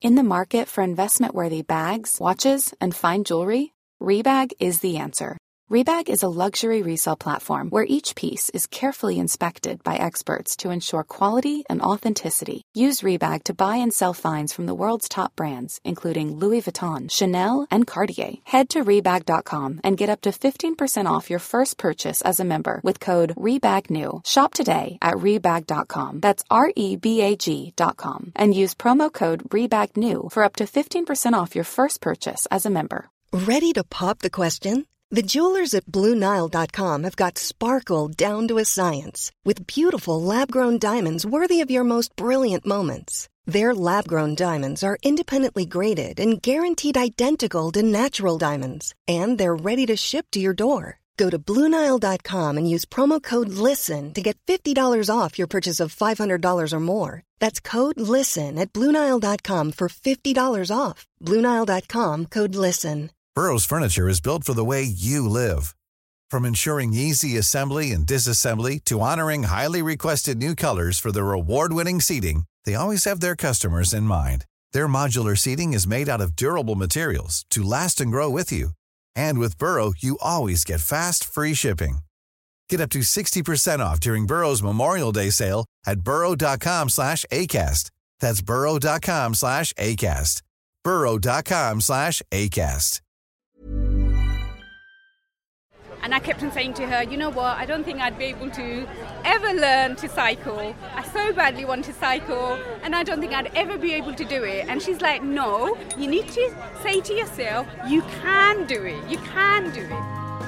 In the market for investment-worthy bags, watches, and fine jewelry, Rebag is the answer. Rebag is a luxury resale platform where each piece is carefully inspected by experts to ensure quality and authenticity. Use Rebag to buy and sell finds from the world's top brands, including Louis Vuitton, Chanel, and Cartier. Head to Rebag.com and get up to 15% off your first purchase as a member with code REBAGNEW. Shop today at Rebag.com. That's REBAG.com. And use promo code REBAGNEW for up to 15% off your first purchase as a member. Ready to pop the question? The jewelers at BlueNile.com have got sparkle down to a science with beautiful lab-grown diamonds worthy of your most brilliant moments. Their lab-grown diamonds are independently graded and guaranteed identical to natural diamonds, and they're ready to ship to your door. Go to BlueNile.com and use promo code LISTEN to get $50 off your purchase of $500 or more. That's code LISTEN at BlueNile.com for $50 off. BlueNile.com, code LISTEN. Burrow's furniture is built for the way you live. From ensuring easy assembly and disassembly to honoring highly requested new colors for their award-winning seating, they always have their customers in mind. Their modular seating is made out of durable materials to last and grow with you. And with Burrow, you always get fast, free shipping. Get up to 60% off during Burrow's Memorial Day sale at burrow.com/ACAST. That's burrow.com/ACAST. burrow.com/ACAST. And I kept on saying to her, you know what, I don't think I'd be able to ever learn to cycle. I so badly want to cycle, and I don't think I'd ever be able to do it. And she's like, no, you need to say to yourself, you can do it, you can do it.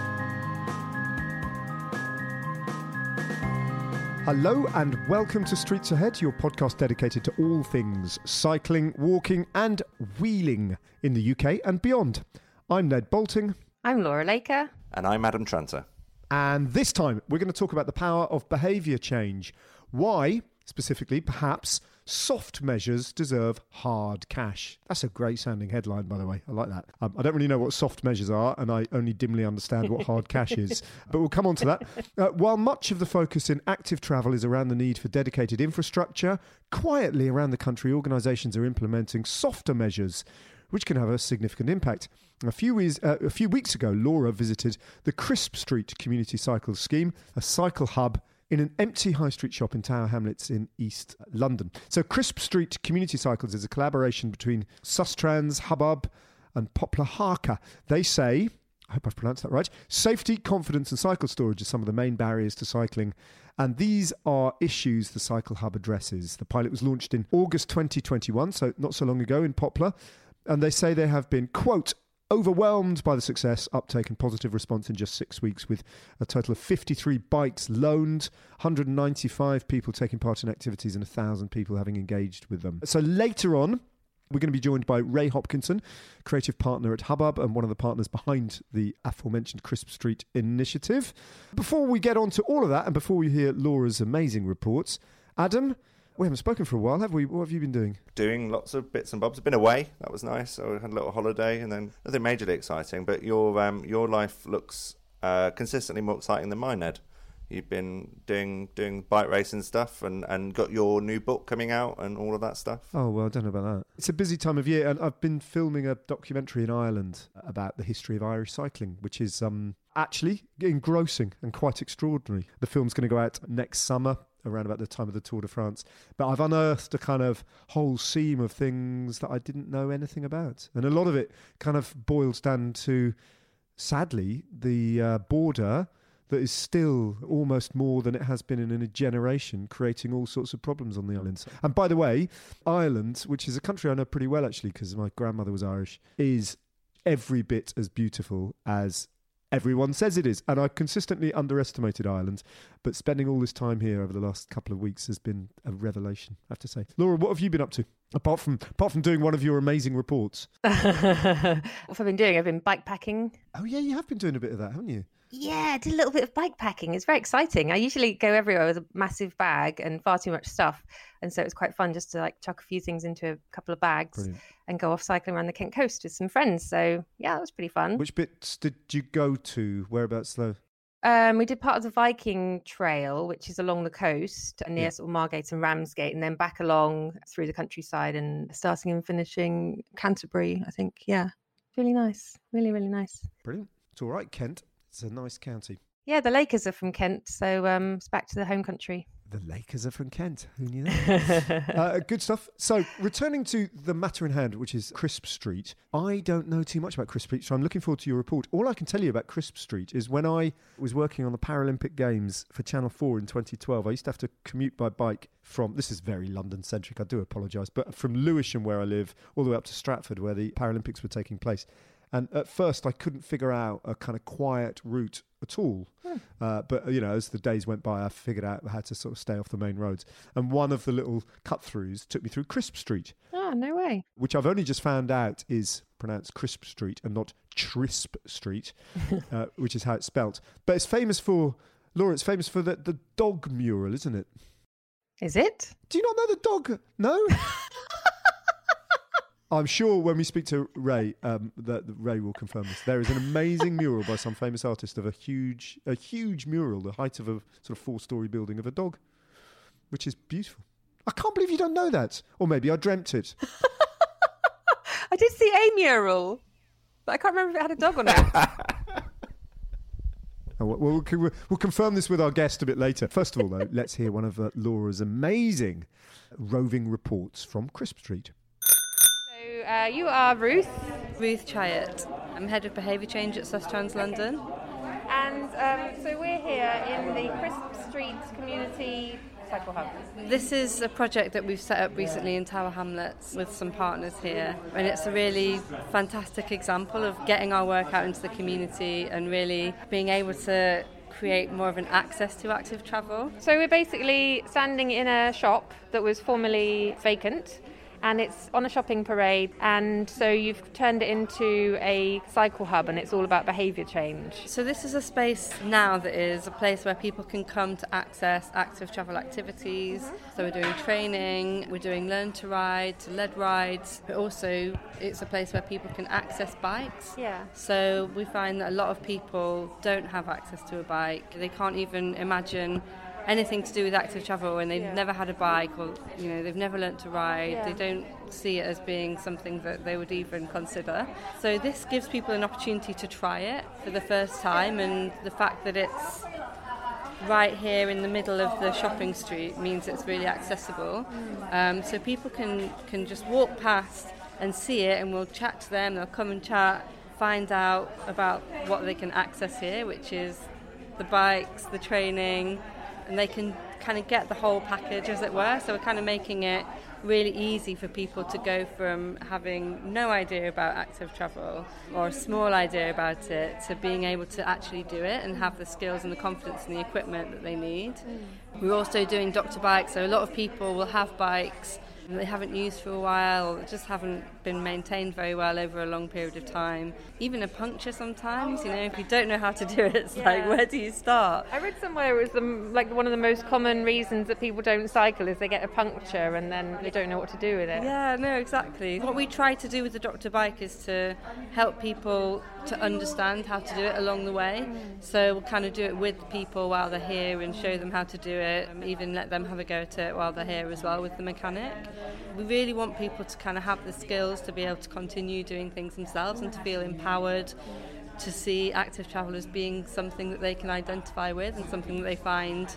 Hello and welcome to Streets Ahead, your podcast dedicated to all things cycling, walking and wheeling in the UK and beyond. I'm Ned Bolting. I'm Laura Laker. And I'm Adam Tranter. And this time we're going to talk about the power of behaviour change. Why, specifically, perhaps, soft measures deserve hard cash. That's a great sounding headline, by the way. I like that. I don't really know what soft measures are, and I only dimly understand what hard cash is. But we'll come on to that. While much of the focus in active travel is around the need for dedicated infrastructure, quietly around the country, organisations are implementing softer measures which can have a significant impact. A few weeks ago, Laura visited the Crisp Street Community Cycles Scheme, a cycle hub in an empty high street shop in Tower Hamlets in East London. So Crisp Street Community Cycles is a collaboration between Sustrans, Hubbub and Poplar Harker. They say, I hope I've pronounced that right, safety, confidence and cycle storage are some of the main barriers to cycling. And these are issues the Cycle Hub addresses. The pilot was launched in August 2021, so not so long ago in Poplar. And they say they have been, quote, overwhelmed by the success, uptake and positive response in just 6 weeks, with a total of 53 bikes loaned, 195 people taking part in activities and 1,000 people having engaged with them. So later on, we're going to be joined by Ray Hopkinson, creative partner at Hubbub and one of the partners behind the aforementioned Crisp Street initiative. Before we get on to all of that and before we hear Laura's amazing reports, Adam, we haven't spoken for a while, have we? What have you been doing? Doing lots of bits and bobs. I've been away. That was nice. So I had a little holiday and then nothing majorly exciting. But your life looks consistently more exciting than mine, Ned. You've been doing bike racing stuff and got your new book coming out and all of that stuff. Oh, well, I don't know about that. It's a busy time of year, and I've been filming a documentary in Ireland about the history of Irish cycling, which is actually engrossing and quite extraordinary. The film's going to go out next summer, around about the time of the Tour de France. But I've unearthed a kind of whole seam of things that I didn't know anything about. And a lot of it kind of boils down to, sadly, the border that is still almost more than it has been in a generation, creating all sorts of problems on the islands. And by the way, Ireland, which is a country I know pretty well actually because my grandmother was Irish, is every bit as beautiful as everyone says it is. And I consistently underestimated Ireland, but spending all this time here over the last couple of weeks has been a revelation, I have to say. Laura, what have you been up to? Apart from doing one of your amazing reports. What have I been doing? I've been bikepacking. Oh yeah, you have been doing a bit of that, haven't you? Yeah, I did a little bit of bikepacking. It's very exciting. I usually go everywhere with a massive bag and far too much stuff. And so it was quite fun just to chuck a few things into a couple of bags. Brilliant. And go off cycling around the Kent coast with some friends. So yeah, that was pretty fun. Which bits did you go to? Whereabouts though? We did part of the Viking Trail, which is along the coast near sort of Margate and Ramsgate, and then back along through the countryside and starting and finishing Canterbury, I think. Yeah, really nice. Really, really nice. Brilliant. It's all right, Kent. It's a nice county. Yeah, the Lakers are from Kent, so it's back to the home country. The Lakers are from Kent. Who knew that? Good stuff. So, returning to the matter in hand, which is Crisp Street. I don't know too much about Crisp Street, so I'm looking forward to your report. All I can tell you about Crisp Street is when I was working on the Paralympic Games for Channel 4 in 2012, I used to have to commute by bike from, this is very London-centric, I do apologise, but from Lewisham, where I live, all the way up to Stratford, where the Paralympics were taking place. And at first, I couldn't figure out a kind of quiet route at all. But, as the days went by, I figured out how to sort of stay off the main roads. And one of the little cut-throughs took me through Crisp Street. Oh, no way. Which I've only just found out is pronounced Crisp Street and not Trisp Street, which is how it's spelt. But it's famous for, Laura, the dog mural, isn't it? Is it? Do you not know the dog? No? I'm sure when we speak to Ray, that Ray will confirm this. There is an amazing mural by some famous artist of a huge mural, the height of a sort of 4-story building of a dog, which is beautiful. I can't believe you don't know that. Or maybe I dreamt it. I did see a mural, but I can't remember if it had a dog on it. We'll confirm this with our guest a bit later. First of all, though, let's hear one of Laura's amazing roving reports from Crisp Street. You are Ruth. Ruth Chyatt. I'm Head of Behaviour Change at Sustrans London. And so we're here in the Crisp Street Community Cycle Hub. This is a project that we've set up recently in Tower Hamlets with some partners here. And it's a really fantastic example of getting our work out into the community and really being able to create more of an access to active travel. So we're basically standing in a shop that was formerly vacant. And it's on a shopping parade, and so you've turned it into a cycle hub, and it's all about behaviour change. So this is a space now that is a place where people can come to access active travel activities. So we're doing training, we're doing learn to ride, to lead rides, but also it's a place where people can access bikes. Yeah. So we find that a lot of people don't have access to a bike. They can't even imagine anything to do with active travel when they've never had a bike, or they've never learnt to ride. They don't see it as being something that they would even consider. So this gives people an opportunity to try it for the first time, and the fact that it's right here in the middle of the shopping street means it's really accessible. So people can just walk past and see it, and we'll chat to them. They'll come and chat, find out about what they can access here, which is the bikes, the training, and they can kind of get the whole package, as it were. So we're kind of making it really easy for people to go from having no idea about active travel or a small idea about it to being able to actually do it and have the skills and the confidence and the equipment that they need. We're also doing Dr. Bikes, so a lot of people will have bikes they haven't used for a while, or just haven't been maintained very well over a long period of time. Even a puncture sometimes, if you don't know how to do it, it's like, where do you start? I read somewhere it was one of the most common reasons that people don't cycle is they get a puncture and then they don't know what to do with it. Yeah, no, exactly. What we try to do with the Dr. Bike is to help people to understand how to do it along the way. So we'll kind of do it with people while they're here and show them how to do it, and even let them have a go at it while they're here as well with the mechanic. We really want people to kind of have the skills to be able to continue doing things themselves and to feel empowered, to see active travel as being something that they can identify with and something that they find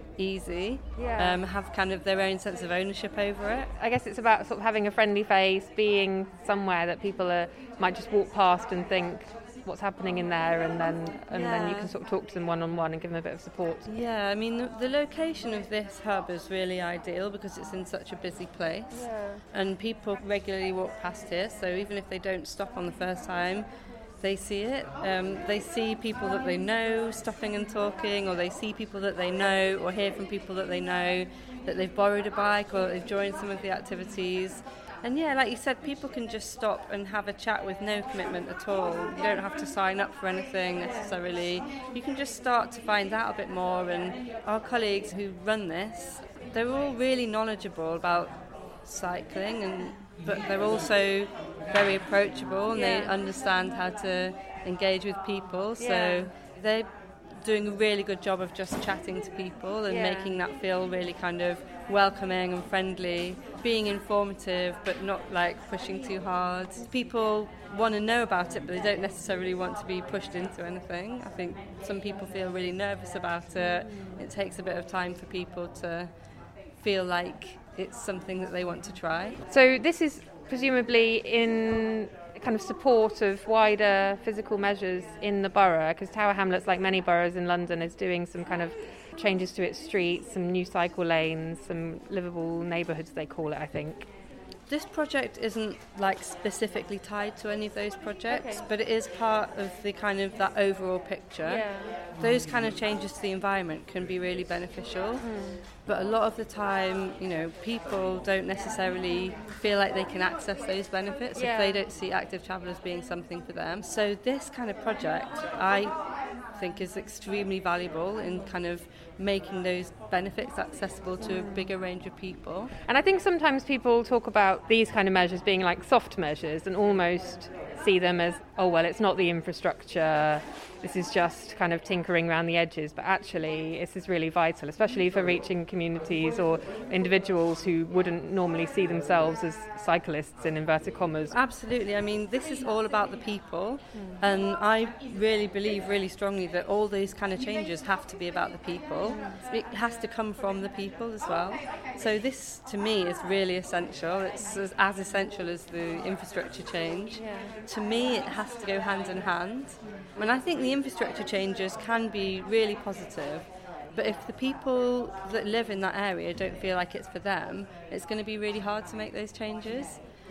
easy, have kind of their own sense of ownership over it. I guess it's about sort of having a friendly face, being somewhere that people might just walk past and think, what's happening in there, and then you can sort of talk to them one-on-one and give them a bit of support. Yeah, I mean, the location of this hub is really ideal because it's in such a busy place, and people regularly walk past here, so even if they don't stop on the first time, they see it. They see people that they know stopping and talking, or they see people that they know, or hear from people that they know that they've borrowed a bike or they've joined some of the activities. And like you said, people can just stop and have a chat with no commitment at all. You don't have to sign up for anything necessarily. You can just start to find out a bit more. And our colleagues who run this, they're all really knowledgeable about cycling, but they're also very approachable, and they understand how to engage with people. So they're doing a really good job of just chatting to people and making that feel really kind of welcoming and friendly, being informative but not like pushing too hard. People want to know about it, but they don't necessarily want to be pushed into anything. I think some people feel really nervous about it. It takes a bit of time for people to feel like it's something that they want to try. So this is presumably in kind of support of wider physical measures in the borough, because Tower Hamlets, like many boroughs in London, is doing some kind of changes to its streets, some new cycle lanes, some livable neighbourhoods they call it, I think. This project isn't like specifically tied to any of those projects, but it is part of the kind of that overall picture. Those kind of changes to the environment can be really beneficial, but a lot of the time, you know, people don't necessarily feel like they can access those benefits if they don't see active travel as being something for them. So this kind of project, I think, is extremely valuable in kind of making those benefits accessible to a bigger range of people. And I think sometimes people talk about these kind of measures being like soft measures and almost see them as, oh, well, it's not the infrastructure, this is just kind of tinkering around the edges, but actually this is really vital, especially for reaching communities or individuals who wouldn't normally see themselves as cyclists in inverted commas. Absolutely. I mean, this is all about the people, and I really believe really strongly that all those kind of changes have to be about the people. It has to come from the people as well. So this, to me, is really essential. It's as essential as the infrastructure change. To me, it has to go hand in hand. And I think the infrastructure changes can be really positive, but if the people that live in that area don't feel like it's for them, it's going to be really hard to make those changes.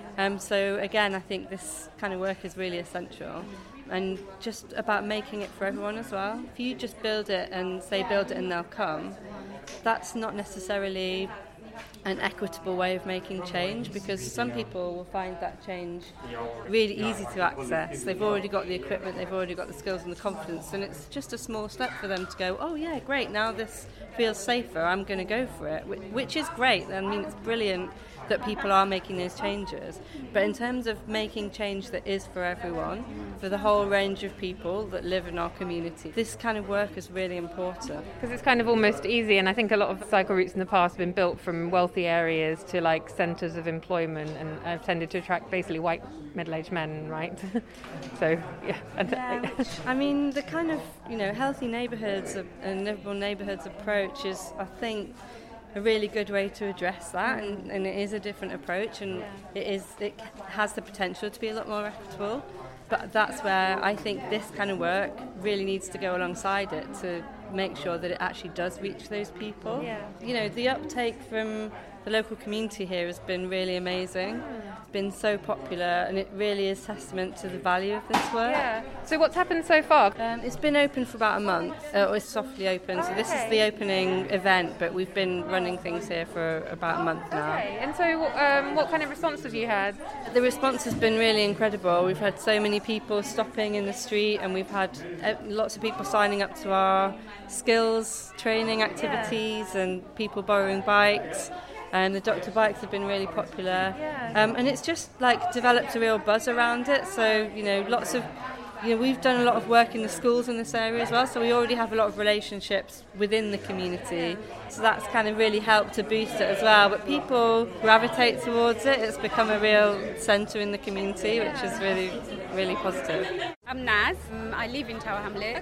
So again, I think this kind of work is really essential, and just about making it for everyone as well. If you just build it and say build it and they'll come, that's not necessarily an equitable way of making change, because some people will find that change really easy to access. They've already got the equipment, they've already got the skills and the confidence, and it's just a small step for them to go, oh yeah, great, now this feels safer, I'm going to go for it, which is great. I mean, it's brilliant that people are making those changes, but in terms of making change that is for everyone, for the whole range of people that live in our community, this kind of work is really important. Because it's kind of almost easy, and I think a lot of cycle routes in the past have been built from wealthy areas to like centres of employment, and have tended to attract basically white middle-aged men, right? So, yeah. I mean, the kind of, you know, healthy neighbourhoods and livable neighbourhoods approach is, I think, a really good way to address that, and it is a different approach, and it has the potential to be a lot more equitable, but that's where I think this kind of work really needs to go alongside it to make sure that it actually does reach those people. You know, the uptake from the local community here has been really amazing. It's been so popular, and it really is testament to the value of this work. So what's happened so far? It's been open for about a month. It's softly open, so this is the opening event, but we've been running things here for about a month now. And so what kind of response have you had? The response has been really incredible. We've had so many people stopping in the street, and we've had lots of people signing up to our skills training activities and people borrowing bikes. And the Dr. Bikes have been really popular, and it's just like developed a real buzz around it. So, you know, lots of, you know, we've done a lot of work in the schools in this area as well, so we already have a lot of relationships within the community, so that's kind of really helped to boost it as well. But people gravitate towards it. It's become a real centre in the community, which is really, really positive. I'm Naz. I live in Tower Hamlets.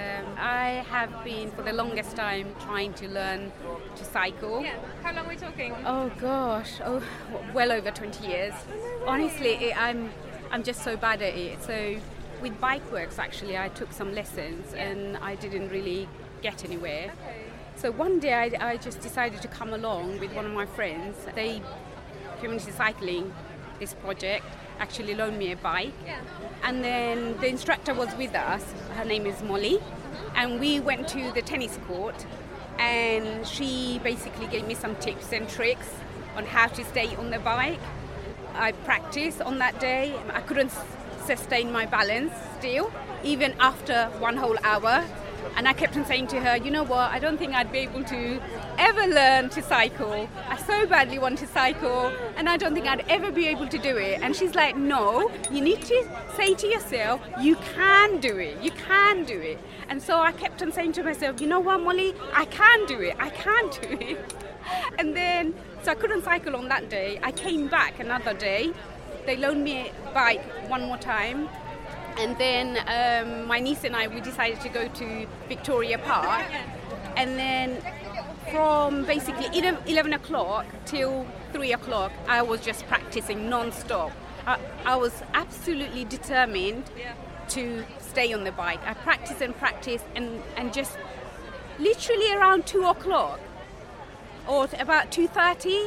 I have been for the longest time trying to learn to cycle. How long are we talking? Oh gosh, well over 20 years. Honestly, I'm just so bad at it. So with Bikeworks, actually, I took some lessons and I didn't really get anywhere. So one day I just decided to come along with one of my friends. They, Community Cycling, this project, actually loaned me a bike. And then the instructor was with us. Her name is Molly. And we went to the tennis court, and she basically gave me some tips and tricks on how to stay on the bike. I practiced on that day. I couldn't sustain my balance still, even after one whole hour. And I kept on saying to her, you know what, I don't think I'd be able to ever learn to cycle. I so badly want to cycle, and I don't think I'd ever be able to do it. And she's like, no, you need to say to yourself, you can do it, you can do it. And so I kept on saying to myself, you know what, Molly, I can do it, I can do it. And then, so I couldn't cycle on that day. I came back another day. They loaned me a bike one more time. And then my niece and I, we decided to go to Victoria Park. And then from basically 11 o'clock till 3 o'clock, I was just practicing non-stop. I was absolutely determined to stay on the bike. I practiced and just literally around 2 o'clock or about 2:30,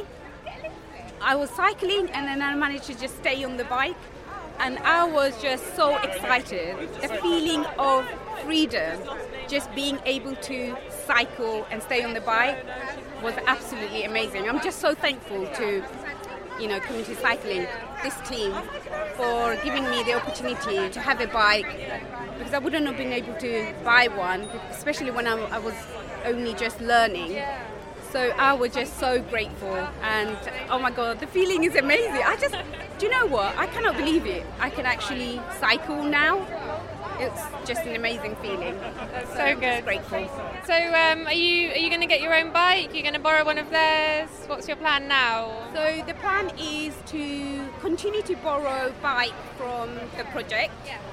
I was cycling, and then I managed to just stay on the bike. And I was just so excited. The feeling of freedom, just being able to cycle and stay on the bike was absolutely amazing. I'm just so thankful to, Community Cycling, this team, for giving me the opportunity to have a bike, because I wouldn't have been able to buy one, especially when I was only just learning. So I was just so grateful, and oh my God, the feeling is amazing. Do you know what? I cannot believe it. I can actually cycle now. It's just an amazing feeling. So good. I'm grateful. So are you going to get your own bike? Are you going to borrow one of theirs? What's your plan now? So the plan is to continue to borrow bike from the project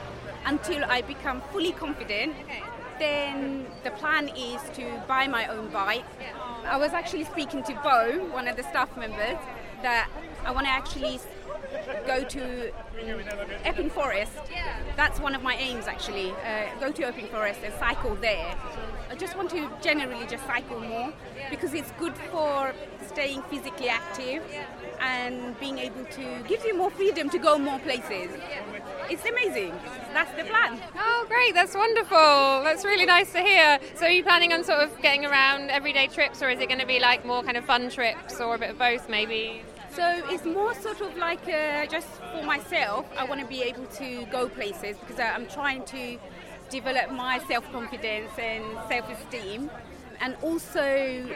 until I become fully confident. Then the plan is to buy my own bike. I was actually speaking to Bo, one of the staff members, that I want to actually go to Epping Forest. That's one of my aims, actually. Go to Epping Forest and cycle there. I just want to generally just cycle more, because it's good for staying physically active and being able to give you more freedom to go more places. It's amazing. That's the plan. Oh, great. That's wonderful. That's really nice to hear. So are you planning on sort of getting around everyday trips, or is it going to be like more kind of fun trips, or a bit of both maybe? So it's more sort of like just for myself. I want to be able to go places, because I'm trying to develop my self-confidence and self-esteem. And also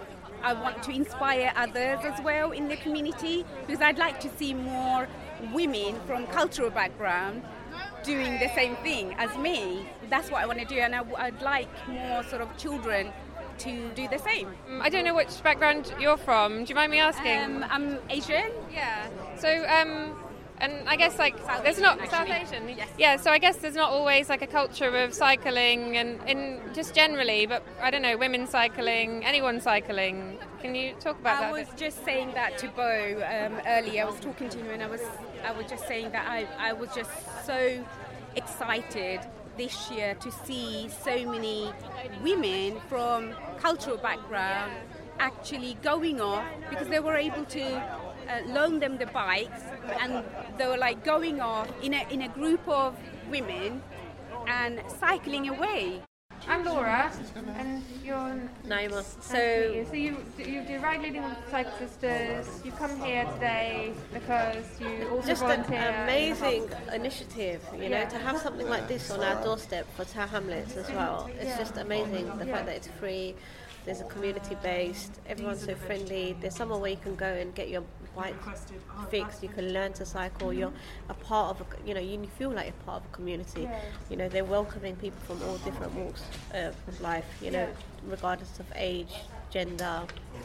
I want to inspire others as well in the community, because I'd like to see more women from cultural background doing the same thing as me. That's what I want to do, and I'd like more sort of children to do the same. I don't know which background you're from. Do you mind me asking? I'm Asian. Yeah. So, and I guess like there's not South Asian. Yes. Yeah. So I guess there's not always like a culture of cycling, and in just generally, but I don't know, women cycling, anyone cycling. Can you talk about that? I was just saying that to Bo earlier. I was talking to him, and I was just saying that I was just so excited this year to see so many women from cultural background actually going off, because they were able to loan them the bikes, and they were like going off in a group of women and cycling away. I'm Laura, and you're Naima. So you do Ride Leading with Cycle Sisters. You come here today because you also just volunteer. An amazing initiative, you know, to have something like this on our doorstep for Tower Hamlets as well. It's just amazing. The fact that it's free, there's a community based, everyone's so friendly. There's somewhere where you can go and get your bike fixed. You can learn to cycle. You're a part of you feel like you're part of a community. You know, they're welcoming people from all different walks of life, you know, regardless of age, gender,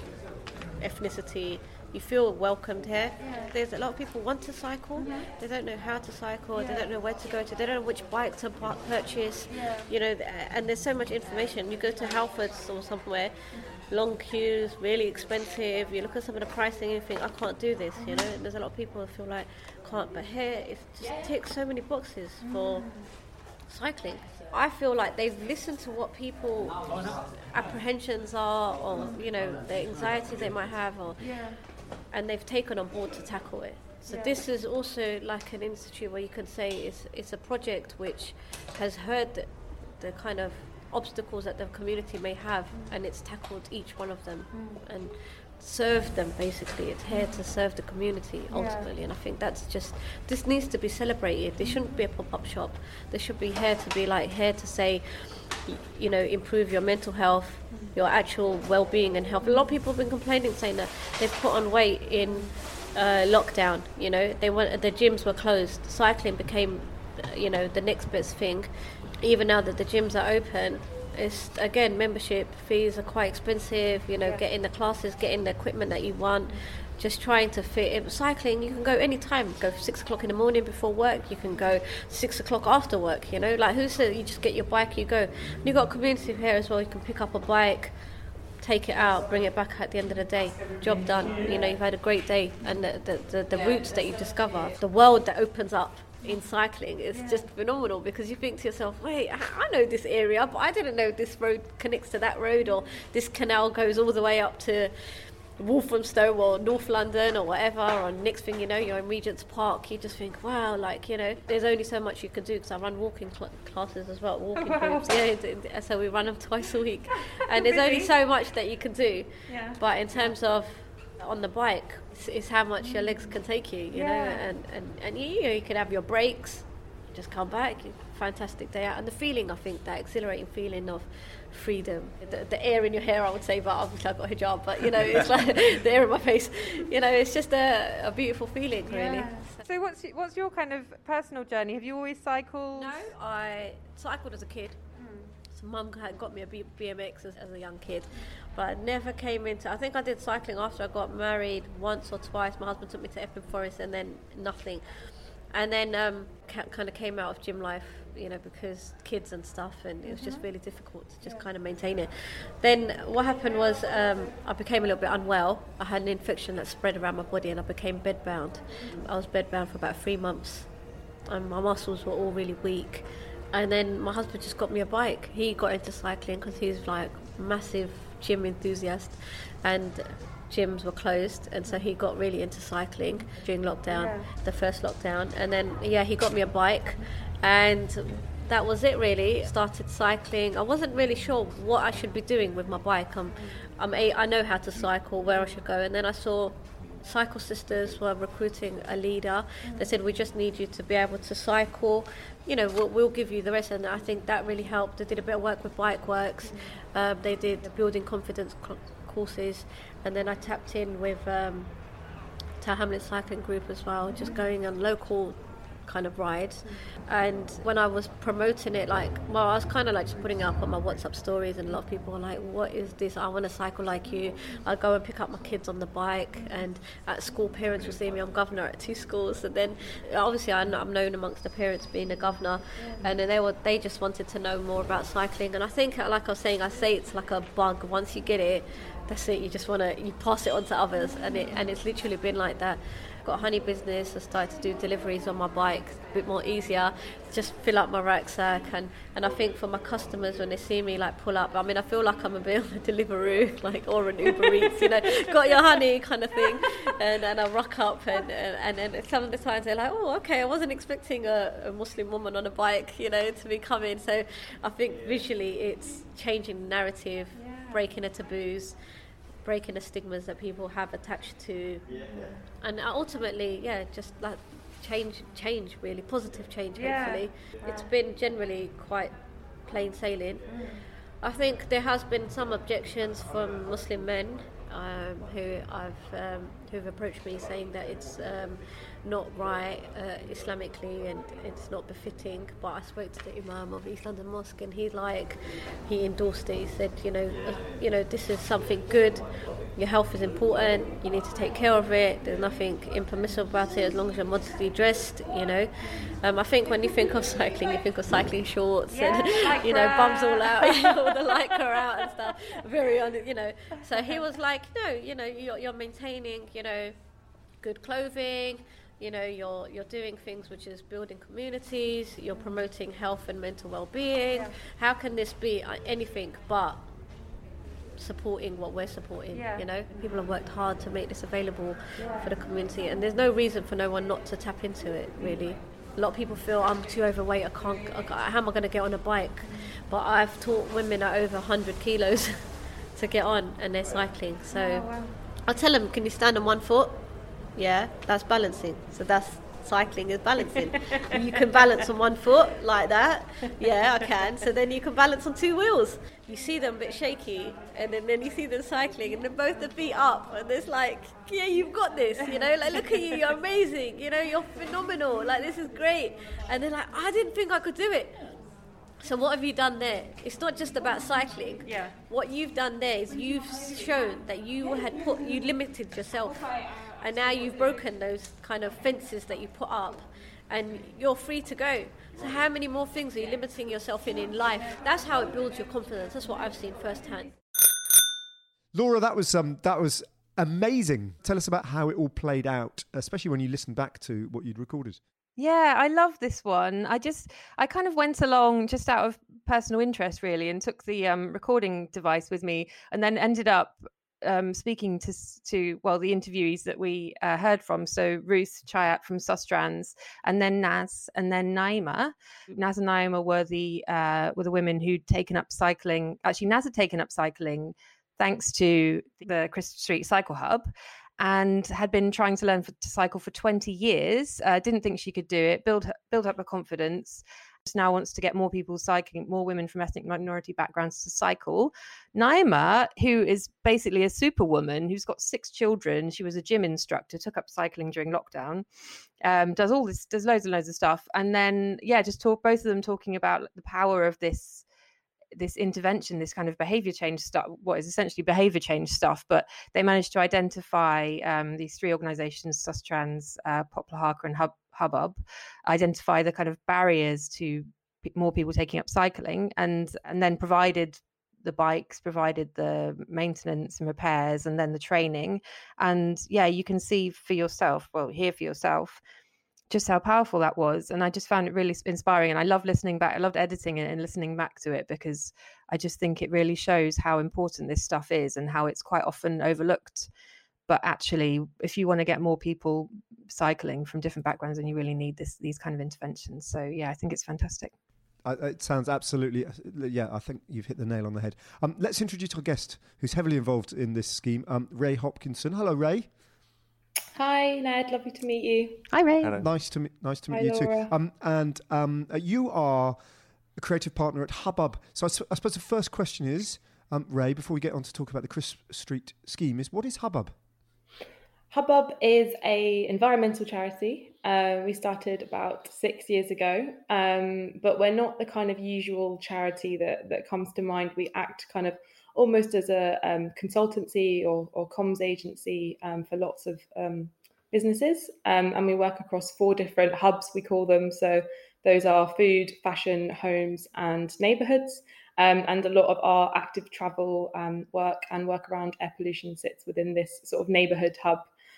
ethnicity. You feel welcomed here. There's a lot of people want to cycle. They don't know how to cycle. They don't know where to go to. They don't know which bike to purchase. You know, and there's so much information. You go to Halfords or somewhere, long queues, really expensive. You look at some of the pricing and you think, I can't do this. You know, and there's a lot of people who feel like can't. But here, it just ticks so many boxes for cycling. I feel like they've listened to what people's apprehensions are, or you know, the anxieties they might have, or and they've taken on board to tackle it. So this is also like an institute where you can say it's a project which has heard the kind of obstacles that the community may have, and it's tackled each one of them and served them. Basically, it's here to serve the community ultimately, and I think this needs to be celebrated. There shouldn't be a pop-up shop. There should be here to say improve your mental health, your actual well-being and health. A lot of people have been complaining, saying that they've put on weight in lockdown. The gyms were closed. Cycling became, the next best thing. Even now that the gyms are open, it's, again, membership fees are quite expensive. Getting the classes, getting the equipment that you want. Just trying to fit in. Cycling, you can go any time. Go 6 o'clock in the morning before work. You can go 6 o'clock after work. Who said you just get your bike, you go. And you've got a community here as well. You can pick up a bike, take it out, bring it back at the end of the day. Job done. You've had a great day, and the routes that you discover, the world that opens up in cycling is just phenomenal, because you think to yourself, wait, I know this area, but I didn't know this road connects to that road, or this canal goes all the way up to Walthamstow or North London or whatever, or next thing you know, you're in Regent's Park. You just think, wow, there's only so much you can do, because I run walking classes as well, walking groups. So we run them twice a week, and there's only so much that you can do. But in terms of on the bike, it's how much your legs can take you, you know, and you can have your breaks, just come back, fantastic day out, and the feeling, I think, that exhilarating feeling of freedom, the air in your hair, I would say, but obviously I've got a hijab, but it's like the air in my face, it's just a beautiful feeling, really. So what's your kind of personal journey? Have you always cycled? No, I cycled as a kid. So Mum had got me a BMX as a young kid, but I never came into, I think I did cycling after I got married once or twice. My husband took me to Epping Forest, and then nothing. And then kind of came out of gym life, because kids and stuff, and it was just really difficult to just kind of maintain it. Then what happened was I became a little bit unwell. I had an infection that spread around my body, and I became bedbound. I was bedbound for about 3 months, and my muscles were all really weak. And then my husband just got me a bike. He got into cycling because he's like a massive gym enthusiast, and gyms were closed, and so he got really into cycling during lockdown, the first lockdown. And then he got me a bike, and that was it really. Started cycling. I wasn't really sure what I should be doing with my bike. I know how to cycle, where I should go, and then I saw Cycle Sisters were recruiting a leader. They said, we just need you to be able to cycle, we'll give you the rest. And I think that really helped. They did a bit of work with Bike Works. They did building confidence courses, and then I tapped in with Tower Hamlets Cycling Group as well, just going on local kind of rides. And when I was promoting it, I was kind of like just putting it up on my WhatsApp stories, and a lot of people were like, what is this? I want to cycle like you. I go and pick up my kids on the bike, and at school parents will see me. I'm governor at 2 schools, and then obviously I'm known amongst the parents being a governor, and then they just wanted to know more about cycling. And I think, like I was saying, I say it's like a bug. Once you get it, that's it. You just you pass it on to others, and it's literally been like that. Got a honey business. I started to do deliveries on my bike, a bit more easier, just fill up my rucksack. And I think for my customers, when they see me pull up, I mean, I feel like I'm a bit of a Deliveroo, or an Uber Eats, got your honey kind of thing. And I rock up, and then some of the times they're like, oh, okay, I wasn't expecting a Muslim woman on a bike, to be coming. So I think visually it's changing the narrative, breaking the taboos, breaking the stigmas that people have attached to, and ultimately, just like change really, positive change, hopefully. It's been generally quite plain sailing. I think there has been some objections from Muslim men who've approached me saying that it's not right Islamically, and it's not befitting. But I spoke to the Imam of East London Mosque, and he endorsed it. He said, this is something good. Your health is important. You need to take care of it. There's nothing impermissible about it as long as you're modestly dressed. I think when you think of cycling, you think of cycling shorts and bums all out, all the lycra out and stuff. Very So he was like, no, you're maintaining, good clothing. You're doing things which is building communities. You're promoting health and mental well-being. How can this be anything but supporting what we're supporting? People have worked hard to make this available for the community, and there's no reason for no one not to tap into it, really. A lot of people feel, I'm too overweight, how am I going to get on a bike? But I've taught women at over 100 kilos to get on, and they're cycling. So I'll tell them, can you stand on one foot? Yeah, that's balancing. So that's cycling is balancing. You can balance on one foot like that. Yeah, I can. So then you can balance on two wheels. You see them a bit shaky, and then you see them cycling, and then both the feet up, and it's like, yeah, you've got this, you know, like, look at you, you're amazing, you know, you're phenomenal, like, this is great. And they're like, I didn't think I could do it. So what have you done there? It's not just about cycling. Yeah. What you've done there is you've shown that you limited yourself, and now you've broken those kind of fences that you put up, and you're free to go. So how many more things are you limiting yourself in life? That's how it builds your confidence. That's what I've seen firsthand. Laura, that was amazing. Tell us about how it all played out, especially when you listened back to what you'd recorded. Yeah, I love this one. I kind of went along just out of personal interest, really, and took the recording device with me, and then ended up speaking to the interviewees that we heard from. So Ruth Chayat from Sustrans, and then Naz, and then Naima. Naz and Naima were the women who'd taken up cycling. Actually, Naz had taken up cycling thanks to the Crisp Street Cycle Hub, and had been trying to learn to cycle for 20 years. Didn't think she could do it, build up her confidence. Just now wants to get more people cycling, more women from ethnic minority backgrounds to cycle. Naima, who is basically a superwoman, who's got 6 children, she was a gym instructor, took up cycling during lockdown, does all this, does loads and loads of stuff. And then, both of them talking about the power of this intervention, this kind of behavior change stuff, what is essentially behavior change stuff. But they managed to identify these 3 organizations, Sustrans, Poplar Harker and Hubbub, identify the kind of barriers to more people taking up cycling, and then provided the bikes, provided the maintenance and repairs, and then the training. And you can hear for yourself just how powerful that was. And I just found it really inspiring, and I love listening back. I loved editing it and listening back to it, because I just think it really shows how important this stuff is and how it's quite often overlooked. But actually, if you want to get more people cycling from different backgrounds, then you really need these kind of interventions. So I think it's fantastic. It sounds absolutely, I think you've hit the nail on the head. Let's introduce our guest, who's heavily involved in this scheme, Ray Hopkinson. Hello, Ray. Hi, Ned. Lovely to meet you. Hi, Ray. Hello. Nice to meet you Laura. too. You are a creative partner at Hubbub. So I suppose the first question is, Ray, before we get on to talk about the Crisp Street scheme, is what is Hubbub? Hubbub is a environmental charity. We started about 6 years ago, but we're not the kind of usual charity that comes to mind. We act kind of almost as a consultancy or comms agency for lots of businesses, and we work across 4 different hubs, we call them. So those are food, fashion, homes and neighbourhoods, and a lot of our active travel work around air pollution sits within this sort of neighbourhood hub.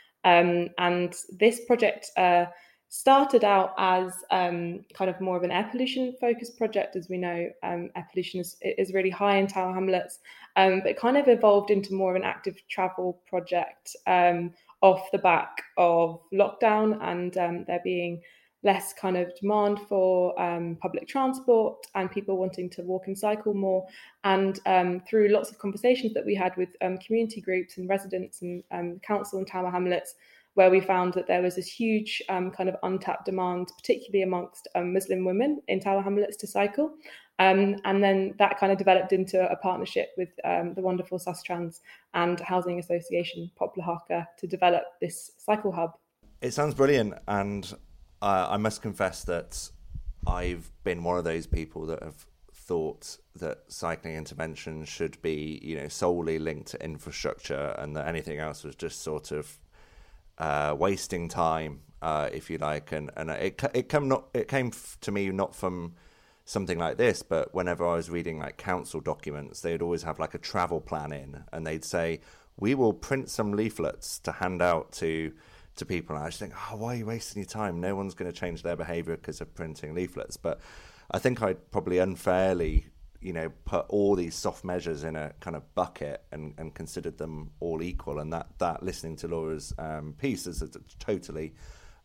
And this project started out as kind of more of an air pollution focused project. As we know, air pollution is really high in Tower Hamlets, but it kind of evolved into more of an active travel project off the back of lockdown, and there being less kind of demand for public transport and people wanting to walk and cycle more. And through lots of conversations that we had with community groups and residents and council in Tower Hamlets, where we found that there was this huge kind of untapped demand, particularly amongst Muslim women in Tower Hamlets to cycle. And then that kind of developed into a partnership with the wonderful Sustrans and Housing Association Poplar Harker to develop this cycle hub. It sounds brilliant, and I must confess that I've been one of those people that have thought that cycling intervention should be, solely linked to infrastructure, and that anything else was just sort of wasting time, if you like. And it came to me not from something like this, but whenever I was reading like council documents, they'd always have like a travel plan in, and they'd say, we will print some leaflets to hand out to people. And I just think, why are you wasting your time? No one's going to change their behaviour because of printing leaflets. But I think I'd probably unfairly, put all these soft measures in a kind of bucket and considered them all equal. And that listening to Laura's piece is totally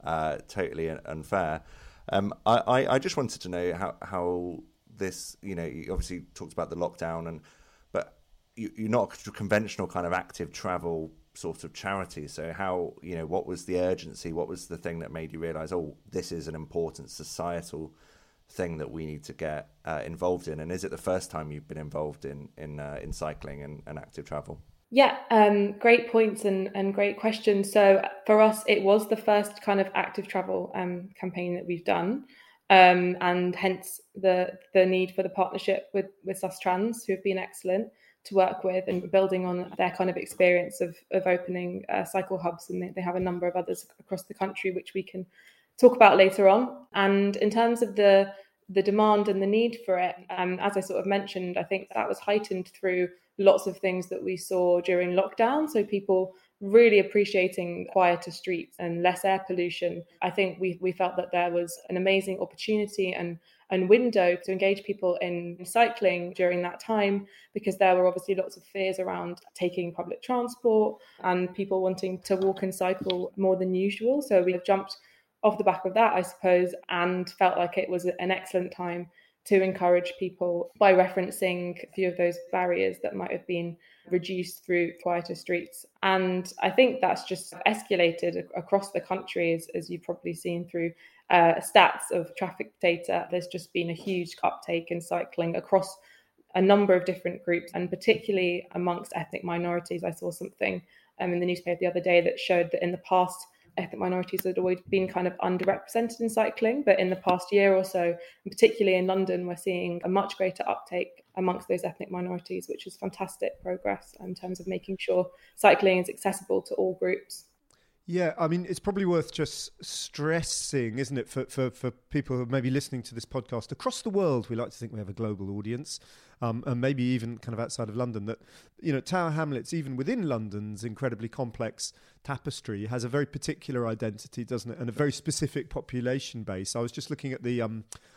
unfair. I just wanted to know how this, you obviously talked about the lockdown, but you're not a conventional kind of active travel sort of charity. So how, what was the urgency? What was the thing that made you realise, this is an important societal thing that we need to get involved in? And is it the first time you've been involved in cycling and active travel? Yeah, great points and great questions. So for us, it was the first kind of active travel campaign that we've done, and hence the need for the partnership with Sustrans, who have been excellent to work with, and building on their kind of experience of opening cycle hubs. And they have a number of others across the country, which we can talk about later on. And in terms of the demand and the need for it, as I sort of mentioned, I think that was heightened through lots of things that we saw during lockdown. So people really appreciating quieter streets and less air pollution. I think we felt that there was an amazing opportunity and window to engage people in cycling during that time, because there were obviously lots of fears around taking public transport and people wanting to walk and cycle more than usual. So we jumped off the back of that, I suppose, and felt like it was an excellent time to encourage people by referencing a few of those barriers that might have been reduced through quieter streets. And I think that's just escalated across the country, as you've probably seen through stats of traffic data. There's just been a huge uptake in cycling across a number of different groups, and particularly amongst ethnic minorities. I saw something in the newspaper the other day that showed that in the past, ethnic minorities had always been kind of underrepresented in cycling, but in the past year or so, and particularly in London, we're seeing a much greater uptake amongst those ethnic minorities, which is fantastic progress in terms of making sure cycling is accessible to all groups. Yeah, I mean, it's probably worth just stressing, isn't it, for people who are maybe listening to this podcast across the world. We like to think we have a global audience, and maybe even kind of outside of London, that, Tower Hamlets, even within London's incredibly complex tapestry, has a very particular identity, doesn't it, and a very specific population base. I was just looking at the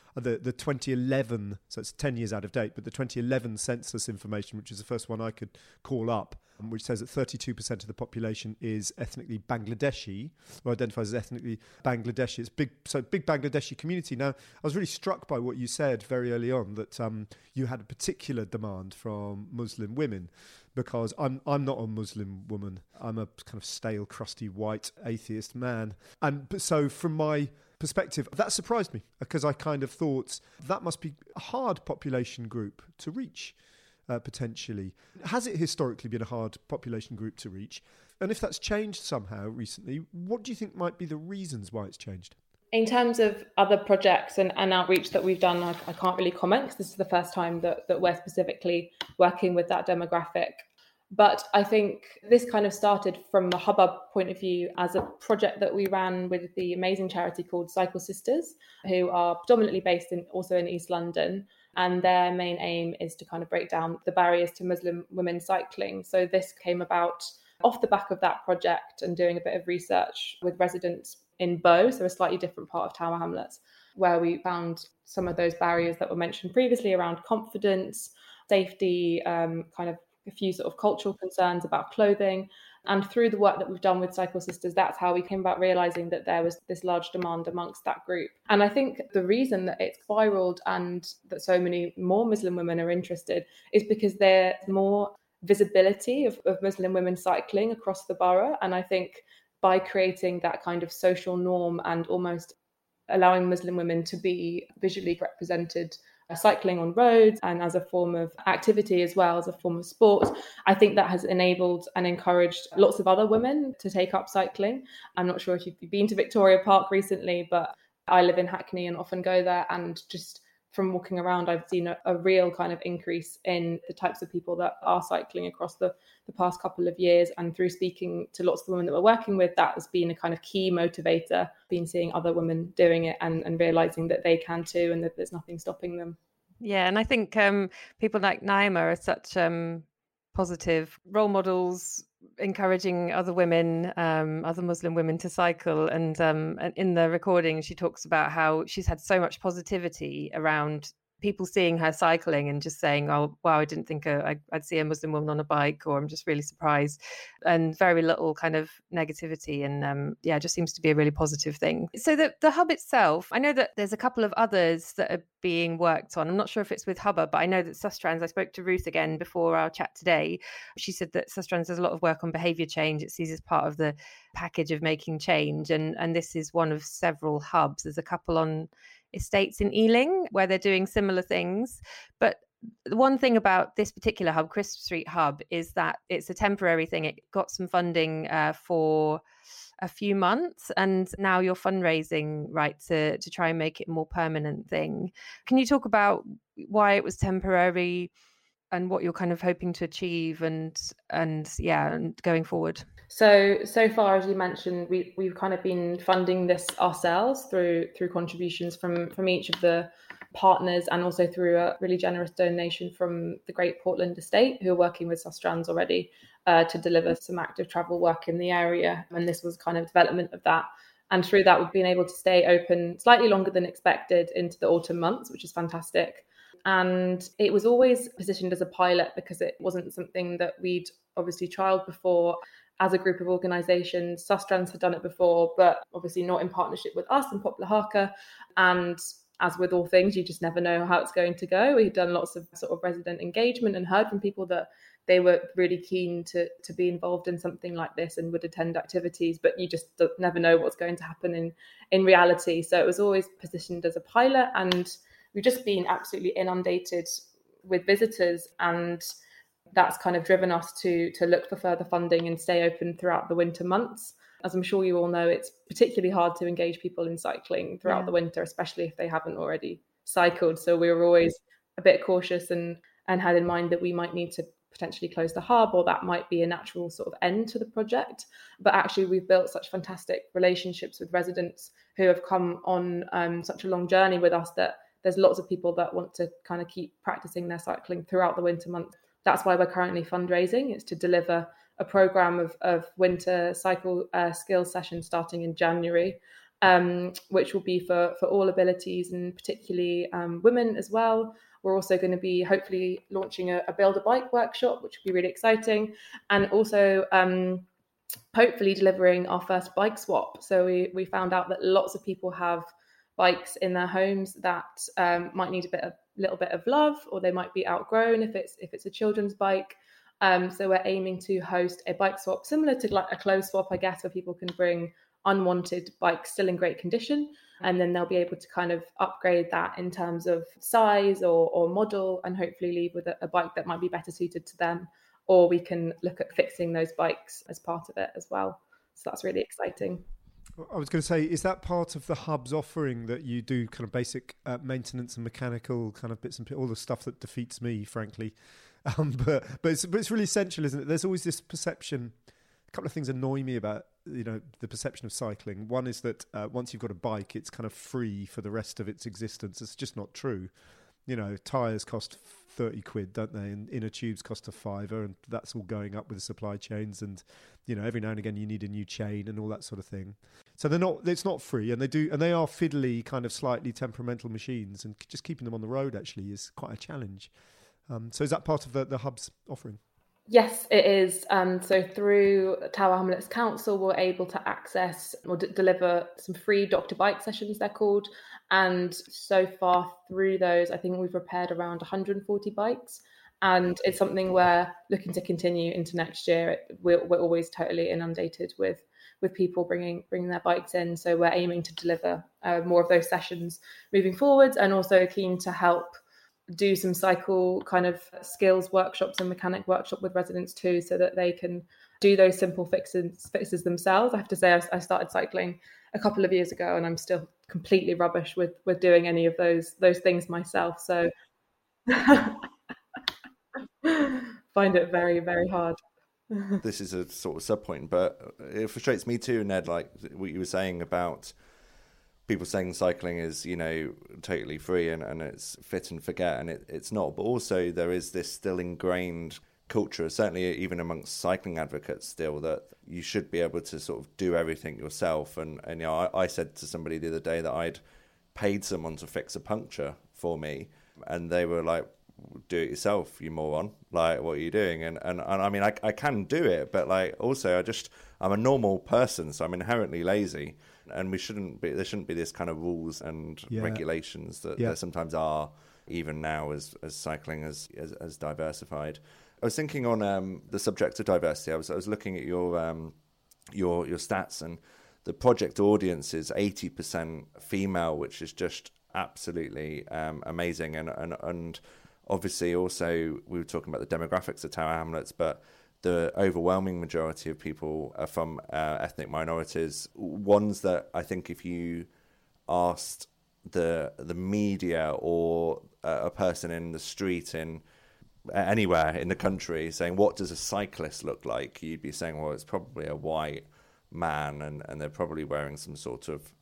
2011, so it's 10 years out of date, but the 2011 census information, which is the first one I could call up, which says that 32% of the population is ethnically Bangladeshi, or identifies as ethnically Bangladeshi. It's big Bangladeshi community. Now, I was really struck by what you said very early on, that you had a particular demand from Muslim women, because I'm not a Muslim woman. I'm a kind of stale, crusty, white atheist man. And so from my perspective, that surprised me, because I kind of thought that must be a hard population group to reach, potentially. Has it historically been a hard population group to reach? And if that's changed somehow recently, what do you think might be the reasons why it's changed? In terms of other projects and outreach that we've done, I can't really comment, because this is the first time that we're specifically working with that demographic. But I think this kind of started from the Hubbub point of view as a project that we ran with the amazing charity called Cycle Sisters, who are predominantly based also in East London. And their main aim is to kind of break down the barriers to Muslim women cycling. So this came about off the back of that project and doing a bit of research with residents in Bow, so a slightly different part of Tower Hamlets, where we found some of those barriers that were mentioned previously around confidence, safety, kind of a few sort of cultural concerns about clothing. And through the work that we've done with Cycle Sisters, that's how we came about realising that there was this large demand amongst that group. And I think the reason that it's spiralled and that so many more Muslim women are interested is because there's more visibility of Muslim women cycling across the borough. And I think by creating that kind of social norm and almost allowing Muslim women to be visually represented cycling on roads and as a form of activity as well as a form of sport, I think that has enabled and encouraged lots of other women to take up cycling. I'm not sure if you've been to Victoria Park recently, but I live in Hackney and often go there, and just from walking around, I've seen a real kind of increase in the types of people that are cycling across the past couple of years. And through speaking to lots of the women that we're working with, that has been a kind of key motivator, been seeing other women doing it and realising that they can too, and that there's nothing stopping them. Yeah, and I think people like Naima are such positive role models, encouraging other women, other Muslim women to cycle. And in the recording, she talks about how she's had so much positivity around people seeing her cycling and just saying, oh, wow, I didn't think I'd see a Muslim woman on a bike, or I'm just really surprised, and very little kind of negativity. And it just seems to be a really positive thing. So the hub itself, I know that there's a couple of others that are being worked on. I'm not sure if it's with Hubbub, but I know that Sustrans, I spoke to Ruth again before our chat today. She said that Sustrans does a lot of work on behaviour change. It sees as part of the package of making change. And this is one of several hubs. There's a couple on estates in Ealing where they're doing similar things. But the one thing about this particular hub, Crisp Street Hub, is that it's a temporary thing. It got some funding for a few months, and now you're fundraising, right, to try and make it a more permanent thing. Can you talk about why it was temporary and what you're kind of hoping to achieve and going forward? So far, as you mentioned, we've kind of been funding this ourselves through contributions from each of the partners, and also through a really generous donation from the Great Portland Estate, who are working with Sustrans already to deliver some active travel work in the area. And this was kind of development of that. And through that, we've been able to stay open slightly longer than expected into the autumn months, which is fantastic. And it was always positioned as a pilot because it wasn't something that we'd obviously trialed before as a group of organisations. Sustrans had done it before, but obviously not in partnership with us and Poplar Harker. And as with all things, you just never know how it's going to go. We've done lots of sort of resident engagement and heard from people that they were really keen to be involved in something like this and would attend activities, but you just never know what's going to happen in reality. So it was always positioned as a pilot, and we've just been absolutely inundated with visitors, and that's kind of driven us to look for further funding and stay open throughout the winter months. As I'm sure you all know, it's particularly hard to engage people in cycling throughout the winter, especially if they haven't already cycled. So we were always a bit cautious and had in mind that we might need to potentially close the hub, or that might be a natural sort of end to the project. But actually, we've built such fantastic relationships with residents who have come on such a long journey with us that there's lots of people that want to kind of keep practicing their cycling throughout the winter months. That's why we're currently fundraising. It's to deliver a program of winter cycle skills sessions starting in January, which will be for all abilities, and particularly women as well. We're also going to be hopefully launching a build a bike workshop, which will be really exciting, and also hopefully delivering our first bike swap. So we found out that lots of people have bikes in their homes that might need a little bit of love, or they might be outgrown if it's a children's bike. So we're aiming to host a bike swap similar to like a clothes swap, I guess, where people can bring unwanted bikes still in great condition, and then they'll be able to kind of upgrade that in terms of size or model, and hopefully leave with a bike that might be better suited to them, or we can look at fixing those bikes as part of it as well. So that's really exciting. I was going to say, is that part of the hub's offering that you do kind of basic maintenance and mechanical kind of bits and all the stuff that defeats me, frankly? But it's really essential, isn't it? There's always this perception. A couple of things annoy me about the perception of cycling. One is that once you've got a bike, it's kind of free for the rest of its existence. It's just not true. Tyres cost 30 quid, don't they? And inner tubes cost a £5, and that's all going up with the supply chains. And every now and again you need a new chain and all that sort of thing. So it's not free, and they are fiddly, kind of slightly temperamental machines, and just keeping them on the road actually is quite a challenge. So is that part of the hub's offering? Yes, it is. So through Tower Hamlets Council, we're able to access or deliver some free doctor bike sessions, they're called. And so far through those, I think we've repaired around 140 bikes. And it's something we're looking to continue into next year. We're always totally inundated with people bringing their bikes in. So we're aiming to deliver more of those sessions moving forwards, and also keen to help do some cycle kind of skills workshops and mechanic workshop with residents too, so that they can do those simple fixes themselves. I have to say, I started cycling a couple of years ago, and I'm still completely rubbish with doing any of those things myself. So find it very, very hard. This is a sort of sub point, but it frustrates me too, Ned, like what you were saying about people saying cycling is, totally free and it's fit and forget, and it's not. But also there is this still ingrained culture, certainly even amongst cycling advocates still, that you should be able to sort of do everything yourself. And I said to somebody the other day that I'd paid someone to fix a puncture for me, and they were like, do it yourself, you moron, like, what are you doing? And I mean, I can do it, but like, also I'm a normal person, so I'm inherently lazy, and there shouldn't be this kind of rules and regulations that there sometimes are, even now as cycling as diversified. I was thinking on the subject of diversity, I was looking at your stats, and the project audience is 80% female, which is just absolutely amazing, and obviously, also, we were talking about the demographics of Tower Hamlets, but the overwhelming majority of people are from ethnic minorities, ones that I think if you asked the media or a person in the street in anywhere in the country saying, what does a cyclist look like? You'd be saying, well, it's probably a white man, and they're probably wearing some sort of,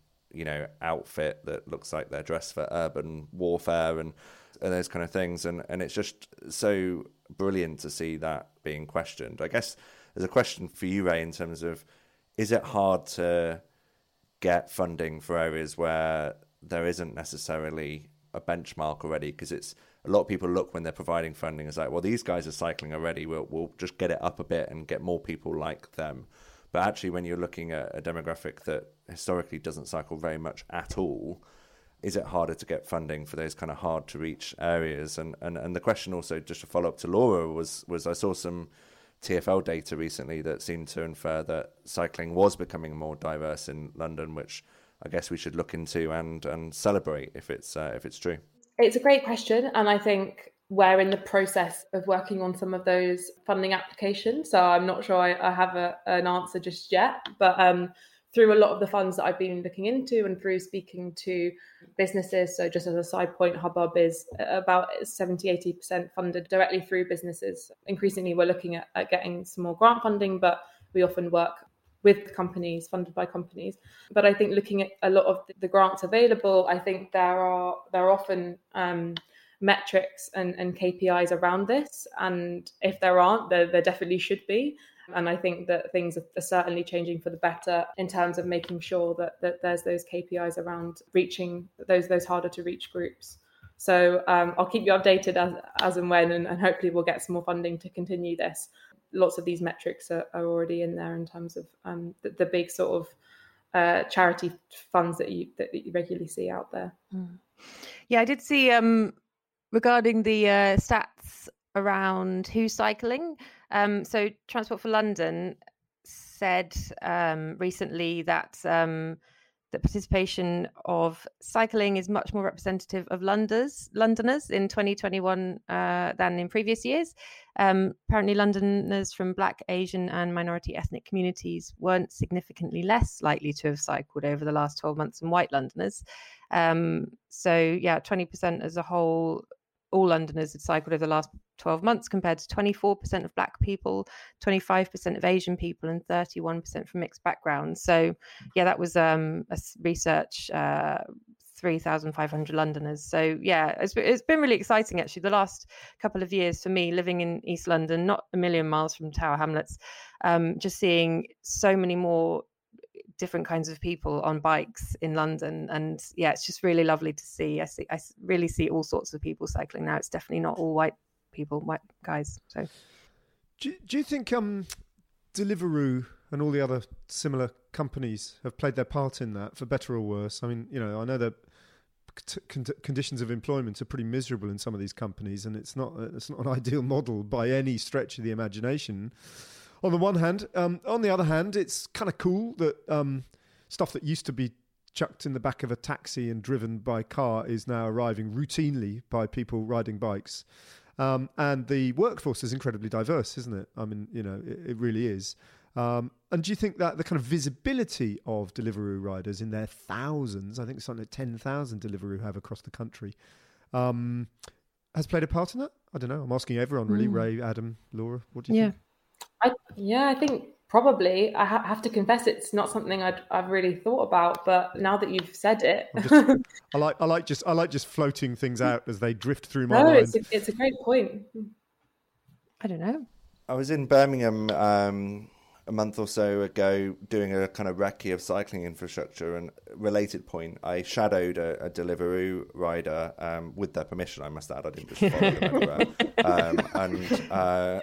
outfit that looks like they're dressed for urban warfare and those kind of things, and it's just so brilliant to see that being questioned. I guess there's a question for you, Ray, in terms of, is it hard to get funding for areas where there isn't necessarily a benchmark already? Because it's a lot of people look when they're providing funding as like, well, these guys are cycling already, we'll just get it up a bit and get more people like them. But actually, when you're looking at a demographic that historically doesn't cycle very much at all, is it harder to get funding for those kind of hard to reach areas? And the question also, just to follow up to Laura, was I saw some TfL data recently that seemed to infer that cycling was becoming more diverse in London, which I guess we should look into and celebrate if it's true. It's a great question, and I think we're in the process of working on some of those funding applications. So I'm not sure I have an answer just yet, but through a lot of the funds that I've been looking into and through speaking to businesses. So just as a side point, Hubbub is about 70-80% funded directly through businesses. Increasingly, we're looking at getting some more grant funding, but we often work with companies, funded by companies. But I think looking at a lot of the grants available, I think there are often metrics and KPIs around this. And if there aren't, there definitely should be. And I think that things are certainly changing for the better in terms of making sure that there's those KPIs around reaching those harder to reach groups. So I'll keep you updated as and when, and hopefully we'll get some more funding to continue this. Lots of these metrics are already in there in terms of the big sort of charity funds that you regularly see out there. Yeah, I did see regarding the stats around who's cycling. So Transport for London said recently that the participation of cycling is much more representative of Londoners in 2021 than in previous years. Apparently, Londoners from Black, Asian and minority ethnic communities weren't significantly less likely to have cycled over the last 12 months than white Londoners. So, yeah, 20% as a whole, all Londoners had cycled over the last 12 months compared to 24% of Black people, 25% of Asian people and 31% from mixed backgrounds. So, yeah, that was a research, 3,500 Londoners. So, yeah, it's been really exciting, actually, the last couple of years for me, living in East London, not a million miles from Tower Hamlets, just seeing so many more different kinds of people on bikes in London, and yeah, it's just really lovely to see. I really see all sorts of people cycling now. It's definitely not all white guys. So, do you think Deliveroo and all the other similar companies have played their part in that, for better or worse? I mean, I know that conditions of employment are pretty miserable in some of these companies, and it's not an ideal model by any stretch of the imagination. On the one hand, on the other hand, it's kind of cool that stuff that used to be chucked in the back of a taxi and driven by car is now arriving routinely by people riding bikes. And the workforce is incredibly diverse, isn't it? I mean, it really is. And do you think that the kind of visibility of Deliveroo riders in their thousands, I think it's something like 10,000 Deliveroo have across the country, has played a part in that? I don't know. I'm asking everyone, really. Ray, Adam, Laura, what do you think? I think probably. I have to confess, it's not something I've really thought about. But now that you've said it, I like just floating things out as they drift through my mind. It's a great point. I don't know. I was in Birmingham a month or so ago doing a kind of recce of cycling infrastructure, and related point, I shadowed a Deliveroo rider with their permission, I must add. I didn't just follow them everywhere.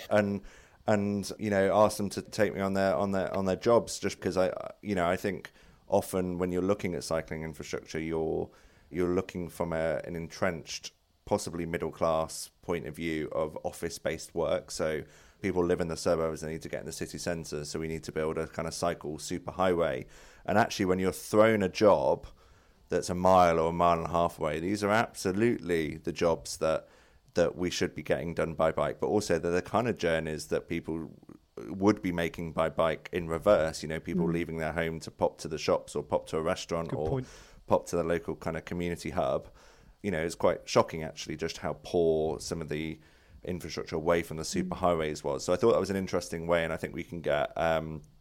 And you know, asked them to take me on their jobs, just because I think often when you're looking at cycling infrastructure, you're looking from an entrenched, possibly middle class point of view of office-based work. So people live in the suburbs, they need to get in the city centre, so we need to build a kind of cycle superhighway. And actually, when you're thrown a job that's a mile or a mile and a half away, these are absolutely the jobs that we should be getting done by bike, but also they're the kind of journeys that people would be making by bike in reverse. You know, people leaving their home to pop to the shops or pop to a restaurant pop to the local kind of community hub. You know, it's quite shocking actually just how poor some of the infrastructure away from the superhighways was. So I thought that was an interesting way, and I think we can get a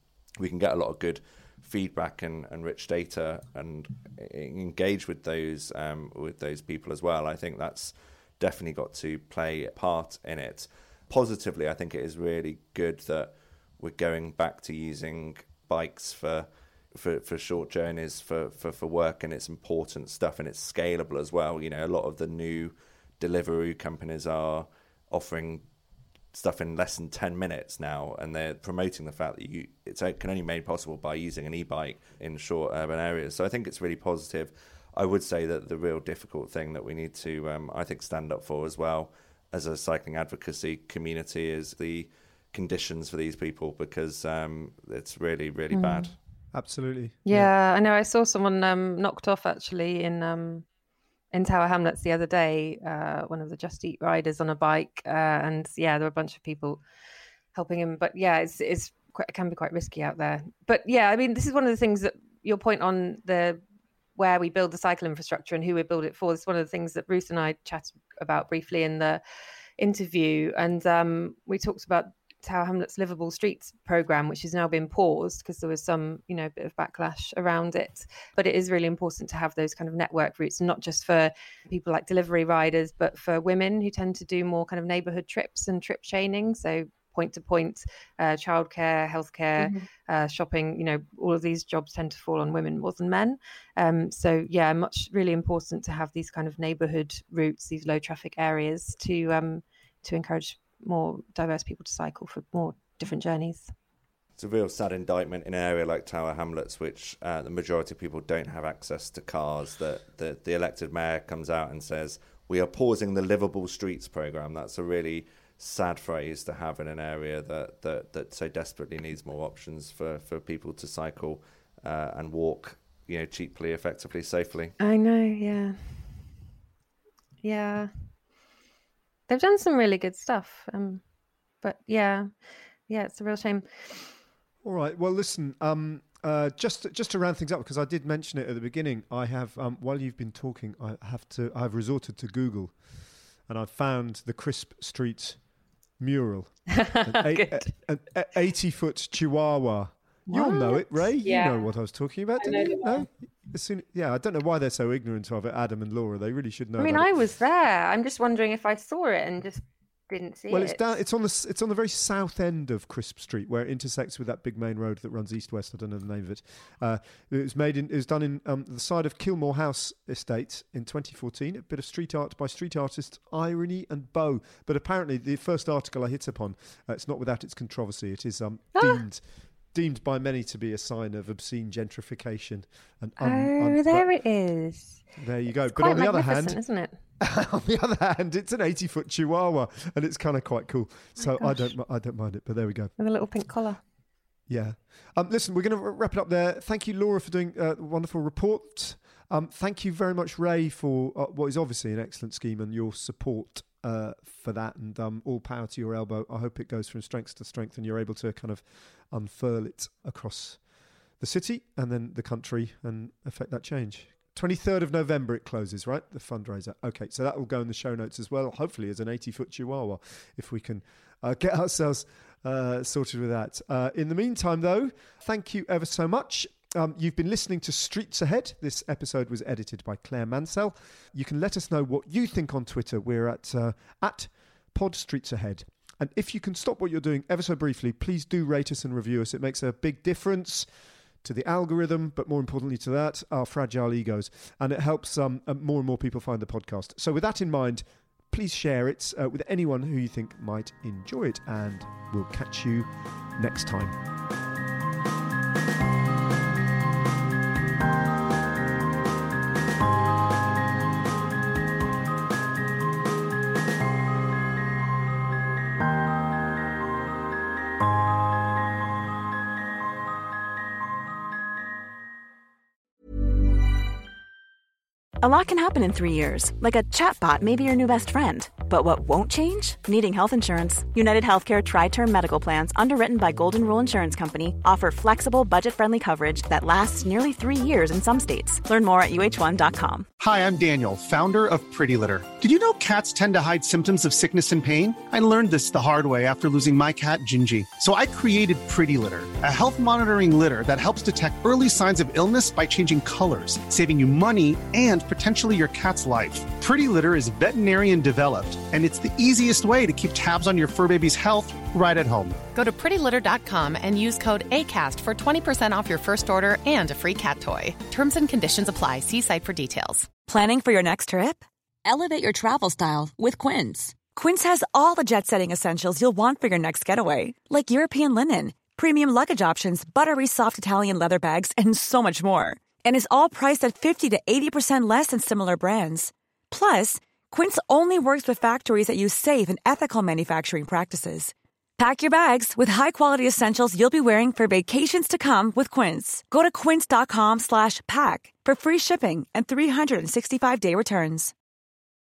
lot of good feedback and rich data and engage with those people as well. I think that's definitely got to play a part in it. Positively, I think it is really good that we're going back to using bikes for short journeys for work, and it's important stuff, and it's scalable as well. You know, a lot of the new Deliveroo companies are offering stuff in less than 10 minutes now, and they're promoting the fact that it can only be made possible by using an e-bike in short urban areas. So I think it's really positive. I would say that the real difficult thing that we need to, I think, stand up for as well as a cycling advocacy community is the conditions for these people, because it's really, really bad. Absolutely. Yeah, I know. I saw someone knocked off actually in Tower Hamlets the other day, one of the Just Eat riders on a bike, and yeah, there were a bunch of people helping him. But yeah, it can be quite risky out there. But yeah, I mean, this is one of the things that your point on where we build the cycle infrastructure and who we build it for. This is one of the things that Ruth and I chatted about briefly in the interview, and we talked about Tower Hamlets Livable Streets programme, which has now been paused because there was some, bit of backlash around it. But it is really important to have those kind of network routes, and not just for people like delivery riders, but for women who tend to do more kind of neighbourhood trips and trip chaining. So point to point, childcare, healthcare, shopping, all of these jobs tend to fall on women more than men. So yeah, really important to have these kind of neighbourhood routes, these low traffic areas to encourage more diverse people to cycle for more different journeys. It's a real sad indictment in an area like Tower Hamlets, which the majority of people don't have access to cars, that the elected mayor comes out and says, we are pausing the Livable Streets programme. That's a really sad phrase to have in an area that so desperately needs more options for people to cycle and walk, cheaply, effectively, safely. I know, yeah. They've done some really good stuff, but yeah, it's a real shame. All right. Well, listen. Just to round things up, because I did mention it at the beginning, I have while you've been talking, I've resorted to Google, and I've found the Crisp Street mural, an 80-foot Chihuahua. What? You'll know it, Ray. Yeah. You know what I was talking about, didn't you? No? I don't know why they're so ignorant of it, Adam and Laura. They really should know. I mean, about I it. was there. I'm just wondering if I saw it and just didn't see it. Well, it's on the very south end of Crisp Street, where it intersects with that big main road that runs east-west. I don't know the name of it. It was done in the side of Kilmore House Estate in 2014. A bit of street art by street artists Irony and Bow. But apparently, the first article I hit upon, it's not without its controversy. It is deemed by many to be a sign of obscene gentrification. And there it is. There you go. It's but on the other hand, isn't it? on the other hand, it's an 80-foot Chihuahua, and it's kind of quite cool. So I don't mind it. But there we go. With a little pink collar. Yeah. Listen, we're going to wrap it up there. Thank you, Laura, for doing a wonderful report. Thank you very much, Ray, for what is obviously an excellent scheme and your support for that. And all power to your elbow. I hope it goes from strength to strength and you're able to kind of unfurl it across the city and then the country and affect that change. 23rd of November it closes, right? The fundraiser. Okay, so that will go in the show notes as well, hopefully as an 80-foot Chihuahua, if we can get ourselves sorted with that. In the meantime, though, thank you ever so much. You've been listening to Streets Ahead. This episode was edited by Claire Mansell. You can let us know what you think on Twitter. We're at Pod Streets Ahead. And if you can stop what you're doing ever so briefly, please do rate us and review us. It makes a big difference to the algorithm, but more importantly to that, our fragile egos. And it helps more and more people find the podcast. So with that in mind, please share it with anyone who you think might enjoy it. And we'll catch you next time. A lot can happen in 3 years, like a chatbot may be your new best friend. But what won't change? Needing health insurance. United Healthcare Tri-Term Medical Plans, underwritten by Golden Rule Insurance Company, offer flexible, budget-friendly coverage that lasts nearly 3 years in some states. Learn more at uh1.com. Hi, I'm Daniel, founder of Pretty Litter. Did you know cats tend to hide symptoms of sickness and pain? I learned this the hard way after losing my cat, Gingy. So I created Pretty Litter, a health monitoring litter that helps detect early signs of illness by changing colors, saving you money and potentially your cat's life. Pretty Litter is veterinarian developed, and it's the easiest way to keep tabs on your fur baby's health right at home. Go to prettylitter.com and use code ACAST for 20% off your first order and a free cat toy. Terms and conditions apply. See site for details. Planning for your next trip? Elevate your travel style with Quince. Quince has all the jet-setting essentials you'll want for your next getaway, like European linen, premium luggage options, buttery soft Italian leather bags, and so much more. And is all priced at 50 to 80% less than similar brands. Plus, Quince only works with factories that use safe and ethical manufacturing practices. Pack your bags with high-quality essentials you'll be wearing for vacations to come with Quince. Go to quince.com/pack for free shipping and 365-day returns.